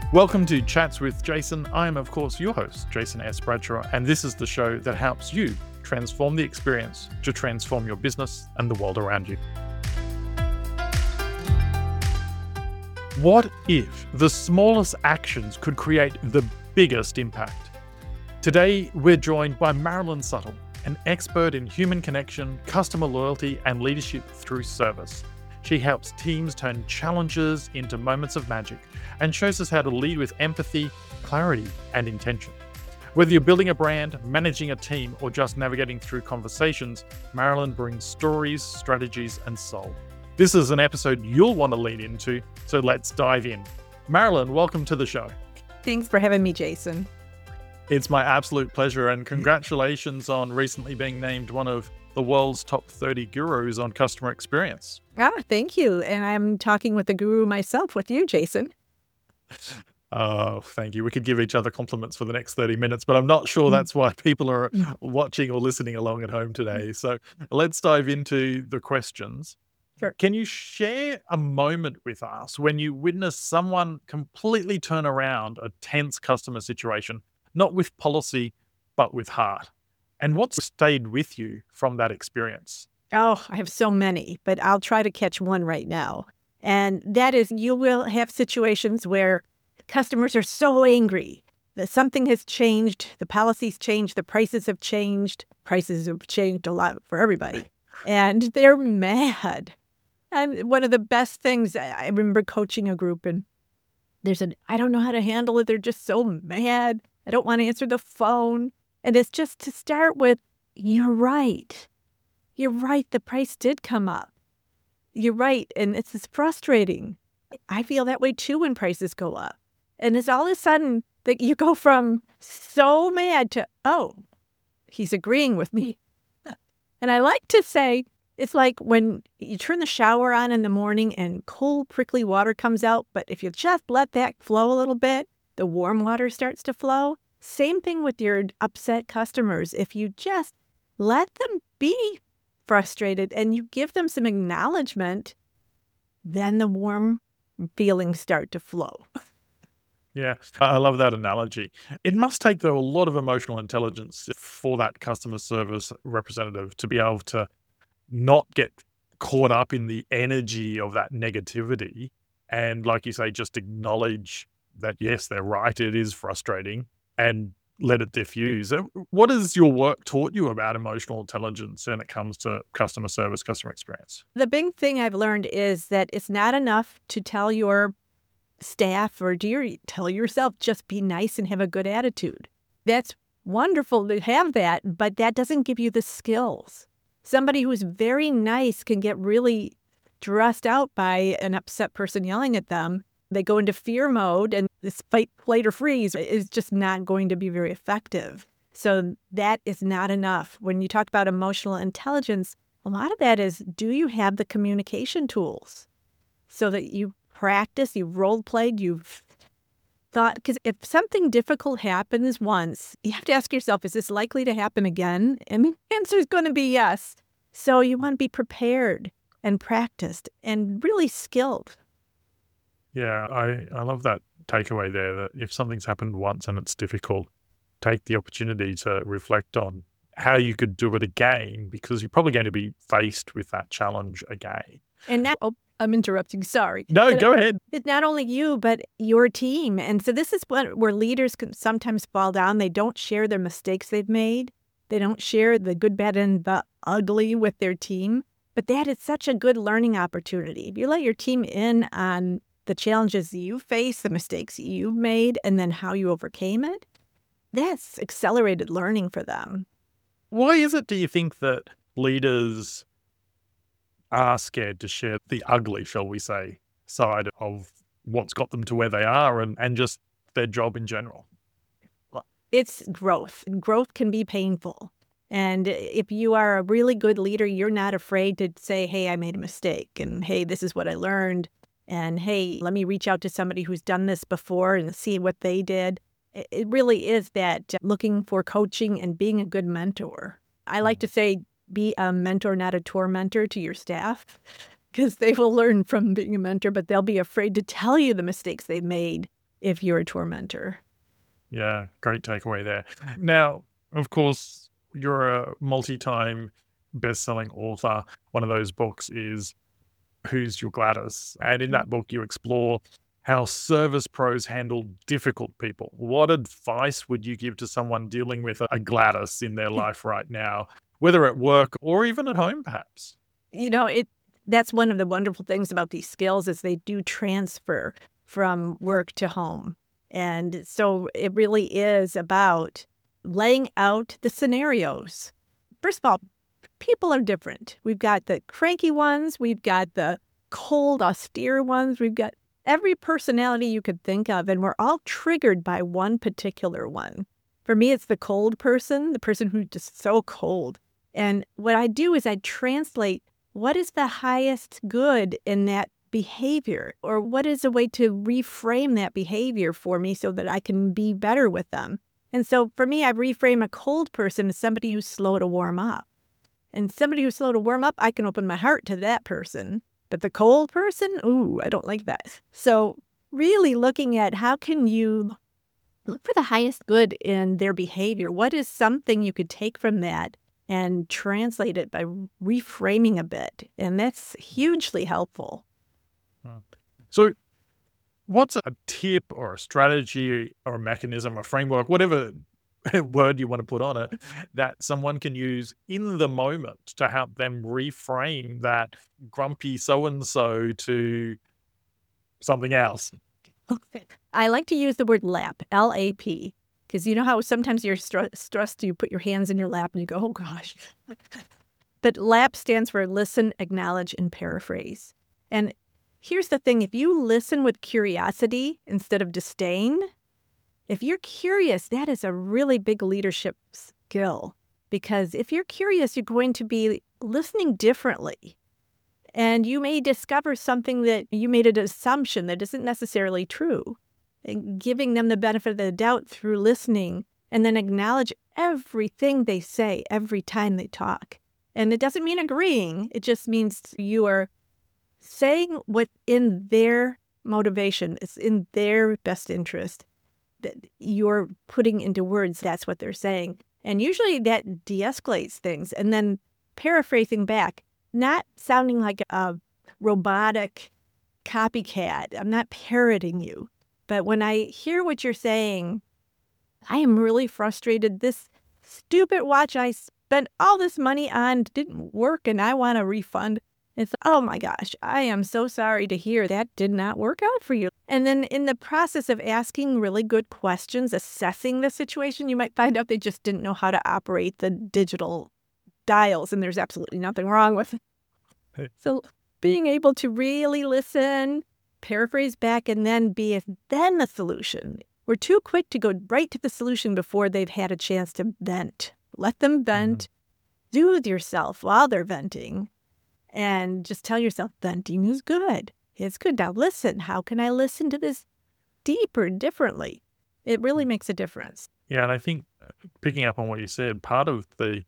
Welcome to Chats with Jason. I am, of course, your host, Jason S. Bradshaw, and this is the show that helps you transform the experience to transform your business and the world around you. What if the smallest actions could create the biggest impact? Today, we're joined by Marilyn Suttle, an expert in human connection, customer loyalty, and leadership through service. She helps teams turn challenges into moments of magic and shows us how to lead with empathy, clarity, and intention. Whether you're building a brand, managing a team, or just navigating through conversations, Marilyn brings stories, strategies, and soul. This is an episode you'll want to lean into, so let's dive in. Marilyn, welcome to the show. Thanks for having me, Jason. It's my absolute pleasure, and congratulations on recently being named one of the world's top 30 gurus on customer experience. Thank you. And I'm talking with the guru myself with you, Jason. Oh, thank you. We could give each other compliments for the next 30 minutes, but I'm not sure that's why people are watching or listening along at home today. So let's dive into the questions. Sure. Can you share a moment with us when you witnessed someone completely turn around a tense customer situation, not with policy, but with heart? And what stayed with you from that experience? Oh, I have so many, but I'll try to catch one right now. And that is, you will have situations where customers are so angry that something has changed, the policies changed, the prices have changed. Prices have changed a lot for everybody. And they're mad. And one of the best things, I remember coaching a group and I don't know how to handle it. They're just so mad. I don't want to answer the phone. And it's just to start with, you're right. You're right. The price did come up. You're right. And it's frustrating. I feel that way too when prices go up. And it's all of a sudden that you go from so mad to, oh, he's agreeing with me. And I like to say, it's like when you turn the shower on in the morning and cold, prickly water comes out. But if you just let that flow a little bit, the warm water starts to flow. Same thing with your upset customers. If you just let them be frustrated and you give them some acknowledgement, then the warm feelings start to flow. Yeah, I love that analogy. It must take, though, a lot of emotional intelligence for that customer service representative to be able to not get caught up in the energy of that negativity and, like you say, just acknowledge that, yes, they're right, it is frustrating, and let it diffuse. What has your work taught you about emotional intelligence when it comes to customer service, customer experience? The big thing I've learned is that it's not enough to tell your staff or tell yourself, just be nice and have a good attitude. That's wonderful to have that, but that doesn't give you the skills. Somebody who's very nice can get really stressed out by an upset person yelling at them. They go into fear mode, and this fight, flight, or freeze is just not going to be very effective. So that is not enough. When you talk about emotional intelligence, a lot of that is, do you have the communication tools so that you practice, you've role-played, you've thought, because if something difficult happens once, you have to ask yourself, is this likely to happen again? And the answer is going to be yes. So you want to be prepared and practiced and really skilled. Yeah, I love that takeaway there, that if something's happened once and it's difficult, take the opportunity to reflect on how you could do it again, because you're probably going to be faced with that challenge again. And that, I'm interrupting, sorry. No, go ahead. It's not only you, but your team. And so this is where leaders can sometimes fall down. They don't share their mistakes they've made. They don't share the good, bad, and the ugly with their team. But that is such a good learning opportunity. If you let your team in on the challenges you face, the mistakes you've made, and then how you overcame it, that's accelerated learning for them. Why is it, do you think, that leaders are scared to share the ugly, shall we say, side of what's got them to where they are and just their job in general? Well, it's growth. And growth can be painful. And if you are a really good leader, you're not afraid to say, hey, I made a mistake. And hey, this is what I learned. And hey, let me reach out to somebody who's done this before and see what they did. It really is that looking for coaching and being a good mentor. I like to say, be a mentor, not a tormentor to your staff, because they will learn from being a mentor, but they'll be afraid to tell you the mistakes they've made if you're a tormentor. Yeah, great takeaway there. Now, of course, you're a multi-time best-selling author. One of those books is Who's Your Gladys? And in that book, you explore how service pros handle difficult people. What advice would you give to someone dealing with a Gladys in their life right now, whether at work or even at home, perhaps? That's one of the wonderful things about these skills is they do transfer from work to home. And so it really is about laying out the scenarios. First of all, people are different. We've got the cranky ones. We've got the cold, austere ones. We've got every personality you could think of, and we're all triggered by one particular one. For me, it's the cold person, the person who's just so cold. And what I do is I translate what is the highest good in that behavior, or what is a way to reframe that behavior for me so that I can be better with them. And so for me, I reframe a cold person as somebody who's slow to warm up. And somebody who's slow to warm up, I can open my heart to that person. But the cold person, ooh, I don't like that. So really looking at how can you look for the highest good in their behavior? What is something you could take from that and translate it by reframing a bit? And that's hugely helpful. So what's a tip or a strategy or a mechanism or framework, whatever word you want to put on it, that someone can use in the moment to help them reframe that grumpy so-and-so to something else? I like to use the word LAP, L-A-P, because you know how sometimes you're stressed, you put your hands in your lap and you go, oh gosh. But LAP stands for listen, acknowledge, and paraphrase. And here's the thing, if you listen with curiosity instead of disdain, if you're curious, that is a really big leadership skill, because if you're curious, you're going to be listening differently. And you may discover something that you made an assumption that isn't necessarily true. And giving them the benefit of the doubt through listening, and then acknowledge everything they say every time they talk. And it doesn't mean agreeing. It just means you are saying what's in their motivation. It's in their best interest. That you're putting into words, that's what they're saying. And usually that de-escalates things. And then paraphrasing back, not sounding like a robotic copycat. I'm not parroting you. But when I hear what you're saying, I am really frustrated. This stupid watch I spent all this money on didn't work and I want a refund. It's, oh my gosh, I am so sorry to hear that did not work out for you. And then in the process of asking really good questions, assessing the situation, you might find out they just didn't know how to operate the digital dials, and there's absolutely nothing wrong with it. So being able to really listen, paraphrase back, and then then the solution. We're too quick to go right to the solution before they've had a chance to vent. Let them vent. Soothe yourself while they're venting. And just tell yourself, venting is good. It's good. Now listen, how can I listen to this deeper, differently? It really makes a difference. Yeah, and I think picking up on what you said, part of the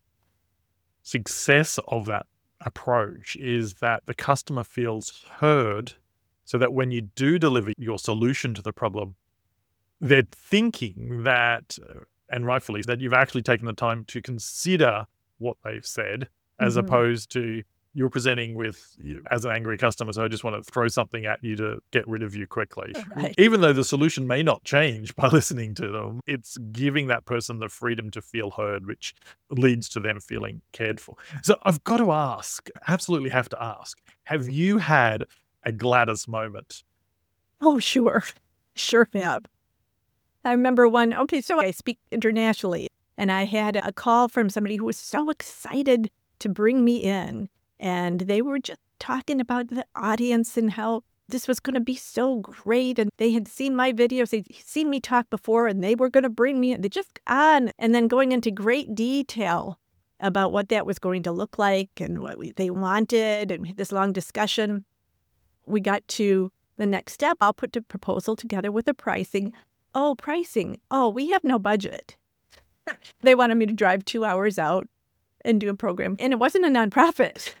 success of that approach is that the customer feels heard, so that when you do deliver your solution to the problem, they're thinking that, and rightfully, that you've actually taken the time to consider what they've said, as opposed to you're presenting with, as an angry customer, so I just want to throw something at you to get rid of you quickly. Right. Even though the solution may not change by listening to them, it's giving that person the freedom to feel heard, which leads to them feeling cared for. So I've got to ask, absolutely have to ask, have you had a Gladys moment? Oh, sure. Sure have. I remember so I speak internationally, and I had a call from somebody who was so excited to bring me in. And they were just talking about the audience and how this was going to be so great. And they had seen my videos. They'd seen me talk before, and they were going to bring me in. They just on. And then going into great detail about what that was going to look like and what they wanted. And we had this long discussion. We got to the next step. I'll put the proposal together with the pricing. Oh, pricing. Oh, we have no budget. They wanted me to drive 2 hours out and do a program. And it wasn't a nonprofit.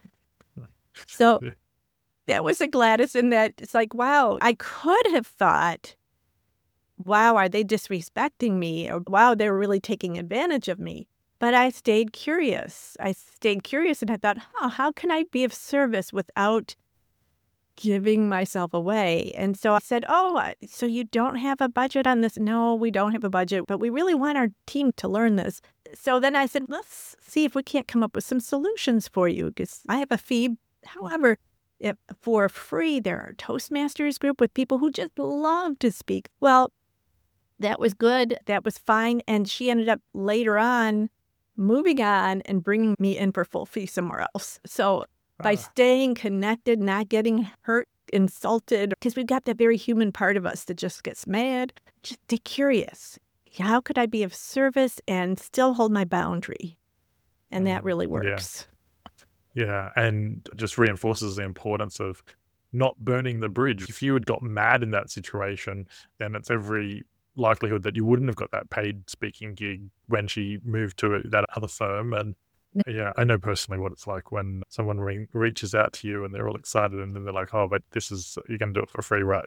So that was a Gladys in that it's like, wow, I could have thought wow, are they disrespecting me? Or wow, they're really taking advantage of me. But I stayed curious. And I thought, how can I be of service without giving myself away? And so I said, so you don't have a budget on this? No, we don't have a budget, but we really want our team to learn this. So then I said, let's see if we can't come up with some solutions for you, because I have a fee. However, if for free, there are Toastmasters group with people who just love to speak. Well, that was good. That was fine. And she ended up later on moving on and bringing me in for full fee somewhere else. So by staying connected, not getting hurt, insulted, because we've got that very human part of us that just gets mad, just stay curious. How could I be of service and still hold my boundary? And that really works. Yeah, and just reinforces the importance of not burning the bridge. If you had got mad in that situation, then it's every likelihood that you wouldn't have got that paid speaking gig when she moved to that other firm. And yeah, I know personally what it's like when someone reaches out to you and they're all excited and then they're like, oh, but you're going to do it for free, right?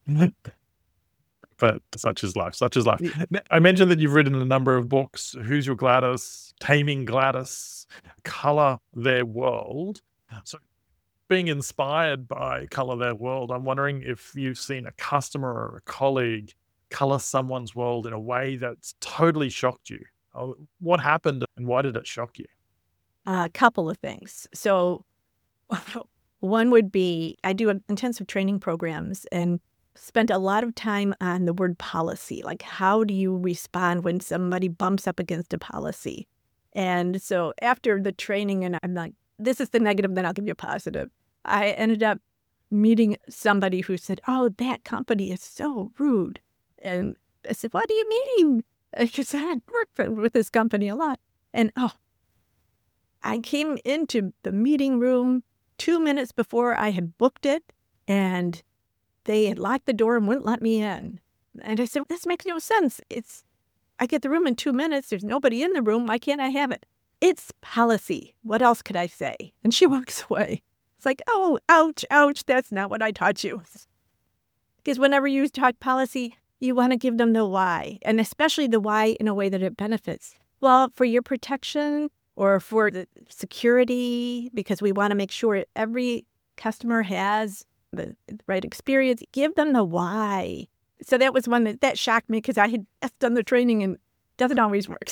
But such is life, such is life. I mentioned that you've written a number of books, Who's Your Gladys, Taming Gladys, Color Their World. So being inspired by Color Their World, I'm wondering if you've seen a customer or a colleague color someone's world in a way that's totally shocked you. What happened and why did it shock you? A couple of things. So one would be, I do intensive training programs and spent a lot of time on the word policy. Like, how do you respond when somebody bumps up against a policy? And so after the training, and I'm like, this is the negative, then I'll give you a positive. I ended up meeting somebody who said, oh, that company is so rude. And I said, what do you mean? Because I had worked with this company a lot. And I came into the meeting room 2 minutes before I had booked it, and they had locked the door and wouldn't let me in. And I said, this makes no sense. I get the room in 2 minutes. There's nobody in the room. Why can't I have it? It's policy. What else could I say? And she walks away. It's like, oh, ouch, ouch. That's not what I taught you. Because whenever you talk policy, you want to give them the why, and especially the why in a way that it benefits. Well, for your protection or for the security, because we want to make sure every customer has the right experience, give them the why. So that was one that shocked me because I had done the training and it doesn't always work.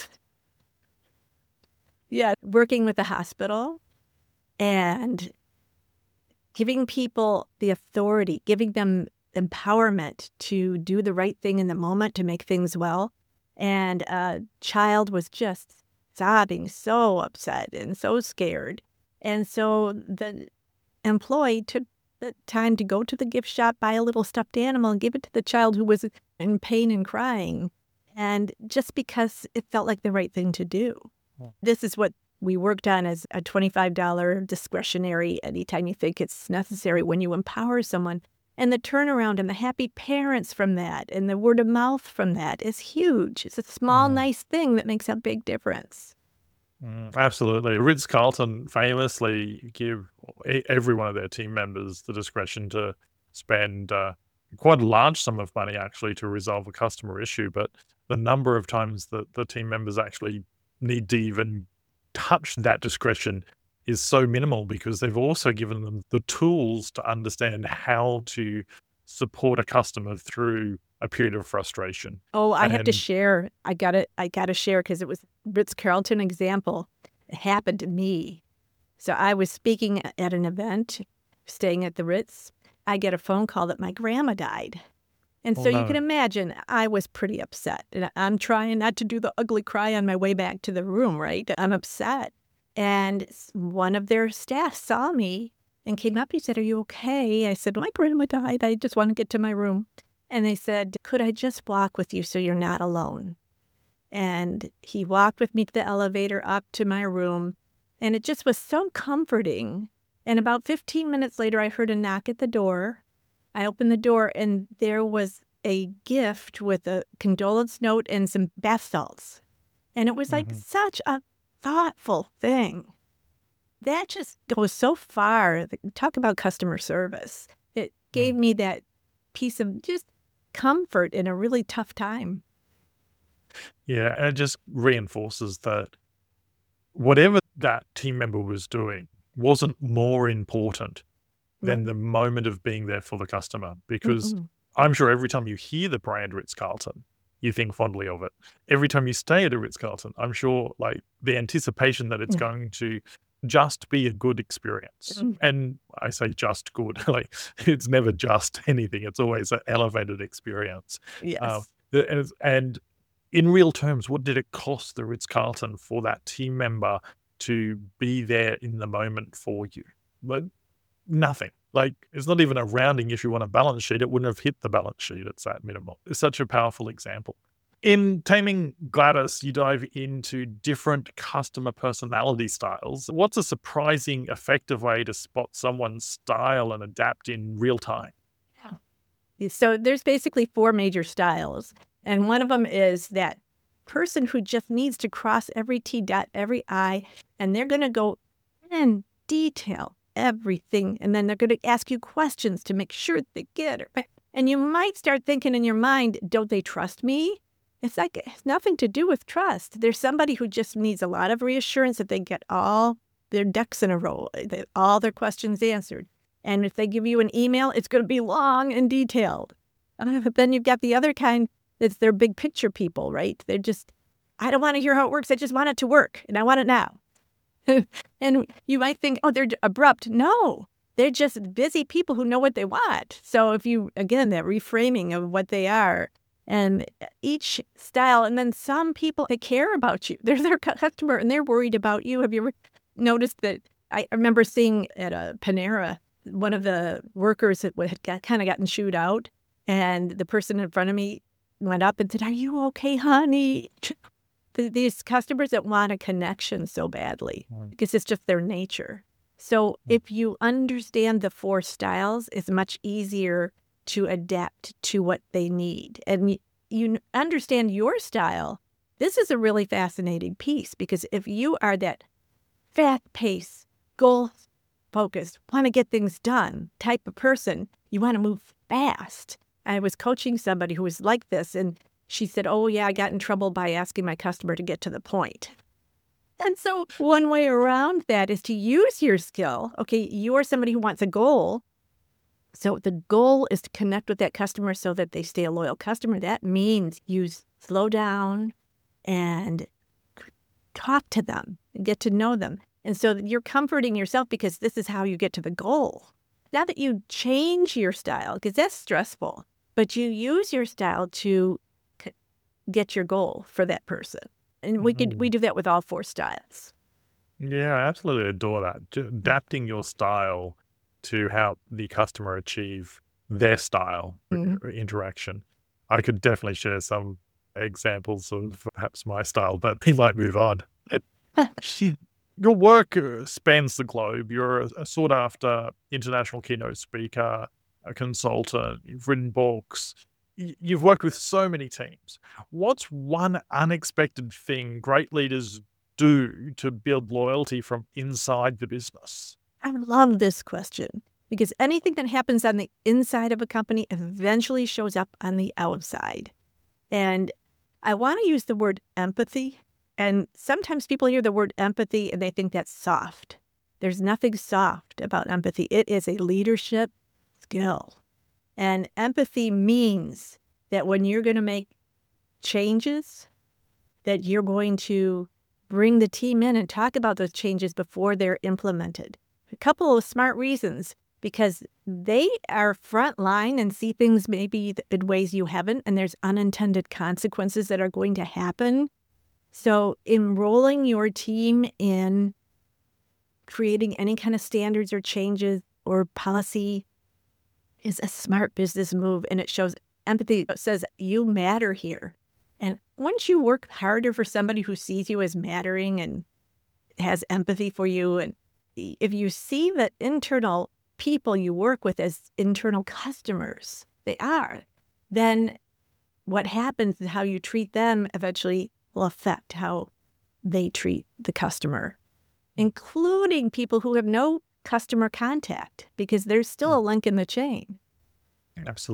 Yeah, working with the hospital and giving people the authority, giving them empowerment to do the right thing in the moment to make things well. And a child was just sobbing, so upset and so scared. And so the employee took the time to go to the gift shop, buy a little stuffed animal and give it to the child who was in pain and crying. And just because it felt like the right thing to do. This is what we worked on as a $25 discretionary anytime you think it's necessary when you empower someone. And the turnaround and the happy parents from that and the word of mouth from that is huge. It's a small, nice thing that makes a big difference. Absolutely. Ritz-Carlton famously give every one of their team members the discretion to spend quite a large sum of money actually to resolve a customer issue. But the number of times that the team members actually need to even touch that discretion is so minimal because they've also given them the tools to understand how to support a customer through a period of frustration. Oh, I have to share. I got to share because it was Ritz-Carlton example. It happened to me. So I was speaking at an event, staying at the Ritz. I get a phone call that my grandma died. And so you can imagine I was pretty upset. And I'm trying not to do the ugly cry on my way back to the room, right? I'm upset. And one of their staff saw me and came up. He said, "Are you okay?" I said, "My grandma died. I just want to get to my room." And they said, "Could I just walk with you so you're not alone?" And he walked with me to the elevator up to my room. And it just was so comforting. And about 15 minutes later, I heard a knock at the door. I opened the door and there was a gift with a condolence note and some bath salts. And it was like such a thoughtful thing. That just goes so far. Talk about customer service. It gave me that piece of just comfort in a really tough time. Yeah, and it just reinforces that whatever that team member was doing wasn't more important than Right. the moment of being there for the customer. Because Mm-mm. I'm sure every time you hear the brand Ritz-Carlton, you think fondly of it. Every time you stay at a Ritz-Carlton, I'm sure like the anticipation that it's Yeah. going to just be a good experience. Mm. And I say just good, like it's never just anything. It's always an elevated experience. Yes. And in real terms, what did it cost the Ritz-Carlton for that team member to be there in the moment for you? But nothing. Like, it's not even a rounding issue on a balance sheet. It wouldn't have hit the balance sheet. It's that minimal. It's such a powerful example. In Taming Gladys, you dive into different customer personality styles. What's a surprising, effective way to spot someone's style and adapt in real time? So there's basically 4 major styles. And one of them is that person who just needs to cross every T, dot every I, and they're going to go in detail everything. And then they're going to ask you questions to make sure they get it. And you might start thinking in your mind, don't they trust me? It's like, it has nothing to do with trust. There's somebody who just needs a lot of reassurance that they get all their ducks in a row, all their questions answered. And if they give you an email, it's going to be long and detailed. But then you've got the other kind that's their big picture people, right? They're just, I don't want to hear how it works. I just want it to work and I want it now. And you might think, oh, they're abrupt. No, they're just busy people who know what they want. So if you, again, that reframing of what they are and each style, and then some people, they care about you. They're their customer and they're worried about you. Have you ever noticed that? I remember seeing at a Panera, one of the workers had kind of gotten shooed out, and the person in front of me went up and said, "Are you okay, honey?" These customers that want a connection so badly because it's just their nature. So if you understand the 4 styles, it's much easier to adapt to what they need. And you understand your style. This is a really fascinating piece because if you are that fast-paced, goal-focused, want to get things done type of person, you want to move fast. I was coaching somebody who was like this, and she said, oh, yeah, I got in trouble by asking my customer to get to the point. And so one way around that is to use your skill. Okay, you are somebody who wants a goal. So the goal is to connect with that customer so that they stay a loyal customer. That means you slow down and talk to them and get to know them. And so you're comforting yourself because this is how you get to the goal. Now that you change your style, because that's stressful, but you use your style to get your goal for that person. And we do that with all 4 styles. Yeah, I absolutely adore that. Adapting your style to help the customer achieve their style interaction. I could definitely share some examples of perhaps my style, but we might move on. Your work spans the globe. You're a sought-after international keynote speaker, a consultant. You've written books. You've worked with so many teams. What's one unexpected thing great leaders do to build loyalty from inside the business? I love this question because anything that happens on the inside of a company eventually shows up on the outside. And I want to use the word empathy. And sometimes people hear the word empathy and they think that's soft. There's nothing soft about empathy. It is a leadership skill. And empathy means that when you're going to make changes, that you're going to bring the team in and talk about those changes before they're implemented. A couple of smart reasons, because they are frontline and see things maybe in ways you haven't, and there's unintended consequences that are going to happen. So enrolling your team in creating any kind of standards or changes or policy is a smart business move, and it shows empathy. It says you matter here. And once you work harder for somebody who sees you as mattering and has empathy for you, and if you see that internal people you work with as internal customers, they are, then what happens is how you treat them eventually will affect how they treat the customer, including people who have no customer contact, because there's still a link in the chain. Absolutely.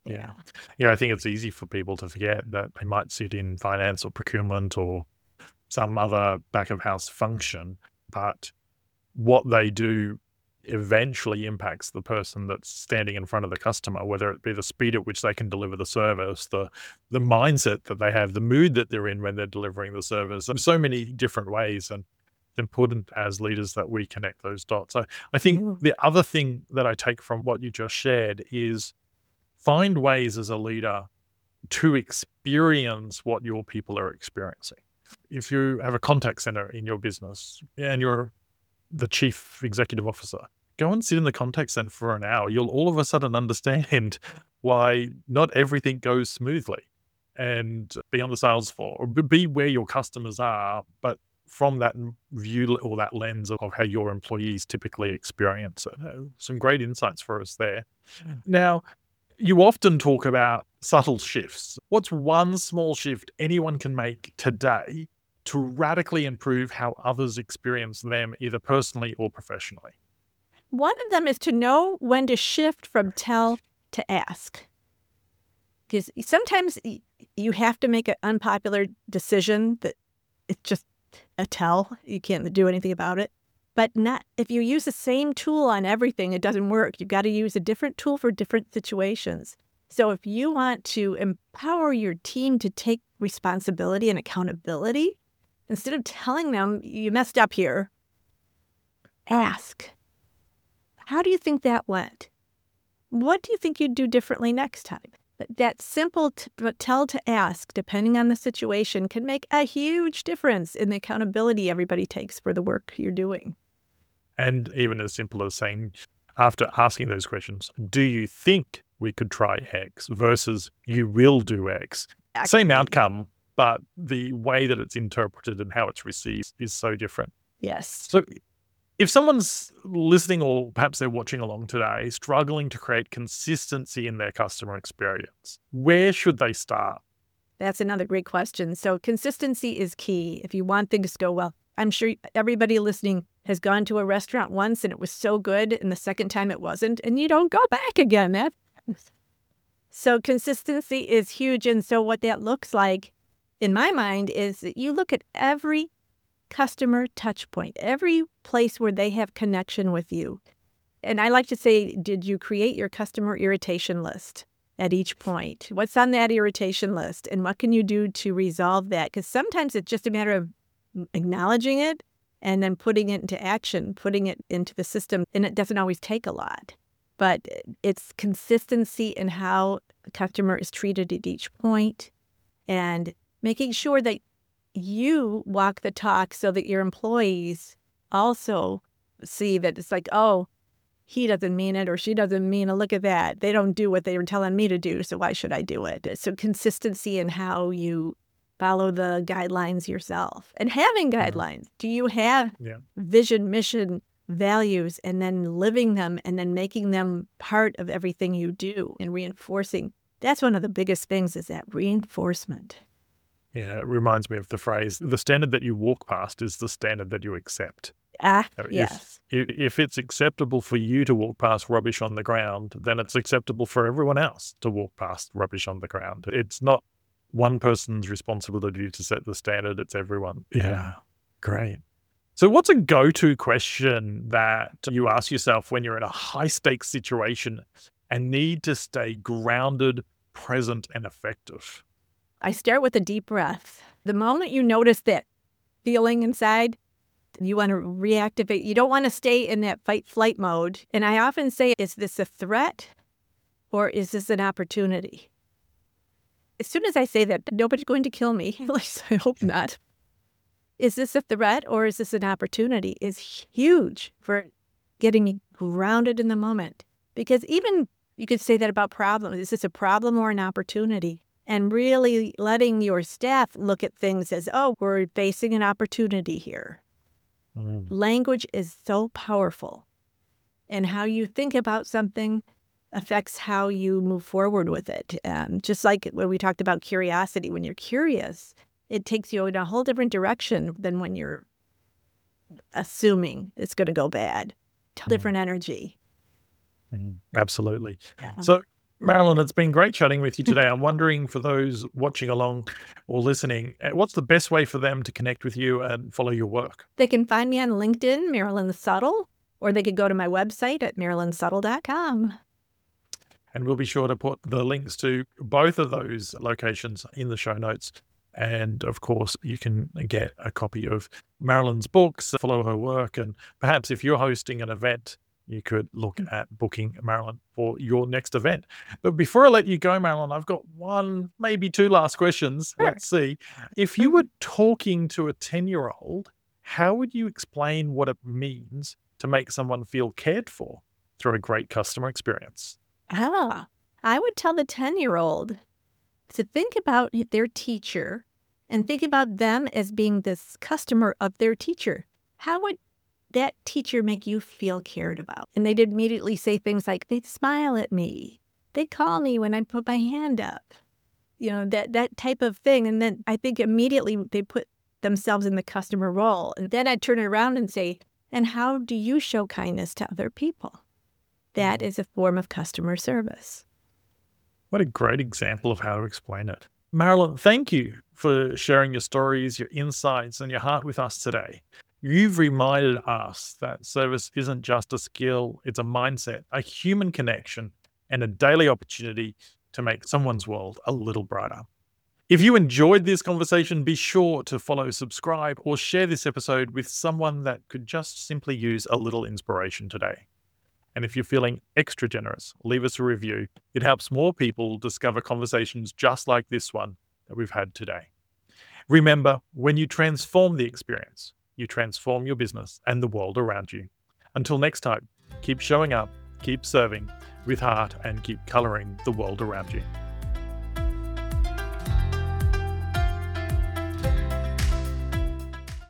Yeah. I think it's easy for people to forget that they might sit in finance or procurement or some other back of house function, but what they do eventually impacts the person that's standing in front of the customer, whether it be the speed at which they can deliver the service, the mindset that they have, the mood that they're in when they're delivering the service, in so many different ways. And it's important as leaders that we connect those dots. I think the other thing that I take from what you just shared is find ways as a leader to experience what your people are experiencing. If you have a contact center in your business and you're the chief executive officer, go and sit in the contact center for an hour. You'll all of a sudden understand why not everything goes smoothly, and be on the sales floor or be where your customers are, but from that view or that lens of how your employees typically experience it. Some great insights for us there. Now, you often talk about subtle shifts. What's one small shift anyone can make today to radically improve how others experience them, either personally or professionally? One of them is to know when to shift from tell to ask. Because sometimes you have to make an unpopular decision that it's just a tell. You can't do anything about it. But not if you use the same tool on everything, it doesn't work. You've got to use a different tool for different situations. So if you want to empower your team to take responsibility and accountability, instead of telling them you messed up here, ask, how do you think that went? What do you think you'd do differently next time? That simple tell to ask, depending on the situation, can make a huge difference in the accountability everybody takes for the work you're doing. And even as simple as saying, after asking those questions, do you think we could try X versus you will do X? Same outcome, but the way that it's interpreted and how it's received is so different. Yes. So if someone's listening or perhaps they're watching along today, struggling to create consistency in their customer experience, where should they start? That's another great question. So consistency is key if you want things to go well. I'm sure everybody listening has gone to a restaurant once and it was so good, and the second time it wasn't, and you don't go back again. So consistency is huge. And so what that looks like, in my mind, is that you look at every customer touch point, every place where they have connection with you. And I like to say, did you create your customer irritation list at each point? What's on that irritation list, and what can you do to resolve that? Because sometimes it's just a matter of acknowledging it and then putting it into action, putting it into the system. And it doesn't always take a lot, but it's consistency in how the customer is treated at each point, and making sure that you walk the talk so that your employees also see that it's like, oh, he doesn't mean it or she doesn't mean it. Look at that. They don't do what they were telling me to do, so why should I do it? So consistency in how you follow the guidelines yourself. And having guidelines. Do you have vision, mission, values, and then living them and then making them part of everything you do and reinforcing? That's one of the biggest things, is that reinforcement. Yeah, it reminds me of the phrase, the standard that you walk past is the standard that you accept. Yes. If it's acceptable for you to walk past rubbish on the ground, then it's acceptable for everyone else to walk past rubbish on the ground. It's not one person's responsibility to set the standard, it's everyone. Yeah, great. So what's a go-to question that you ask yourself when you're in a high-stakes situation and need to stay grounded, present, and effective? I start with a deep breath. The moment you notice that feeling inside, you want to reactivate. You don't want to stay in that fight-flight mode. And I often say, is this a threat or is this an opportunity? As soon as I say that, nobody's going to kill me. At least I hope not. Is this a threat or is this an opportunity is huge for getting me grounded in the moment. Because even you could say that about problems. Is this a problem or an opportunity? And really letting your staff look at things as, oh, we're facing an opportunity here. Language is so powerful. And how you think about something affects how you move forward with it. Just like when we talked about curiosity, when you're curious, it takes you in a whole different direction than when you're assuming it's going to go bad. Different energy. Absolutely. Yeah. So Marilyn, it's been great chatting with you today. I'm wondering, for those watching along or listening, what's the best way for them to connect with you and follow your work? They can find me on LinkedIn, Marilyn Suttle, or they could go to my website at marilynsuttle.com. And we'll be sure to put the links to both of those locations in the show notes. And of course, you can get a copy of Marilyn's books, follow her work, and perhaps if you're hosting an event, you could look at booking Marilyn for your next event. But before I let you go, Marilyn, I've got one, maybe two last questions. Sure. Let's see. If you were talking to a 10-year-old, how would you explain what it means to make someone feel cared for through a great customer experience? I would tell the 10-year-old to think about their teacher and think about them as being this customer of their teacher. How would that teacher make you feel cared about? And they'd immediately say things like, they'd smile at me. They'd call me when I put my hand up. That type of thing. And then I think immediately they put themselves in the customer role. And then I'd turn it around and say, and how do you show kindness to other people? That is a form of customer service. What a great example of how to explain it. Marilyn, thank you for sharing your stories, your insights, and your heart with us today. You've reminded us that service isn't just a skill, it's a mindset, a human connection, and a daily opportunity to make someone's world a little brighter. If you enjoyed this conversation, be sure to follow, subscribe, or share this episode with someone that could just simply use a little inspiration today. And if you're feeling extra generous, leave us a review. It helps more people discover conversations just like this one that we've had today. Remember, when you transform the experience, you transform your business and the world around you. Until next time, keep showing up, keep serving with heart, and keep coloring the world around you.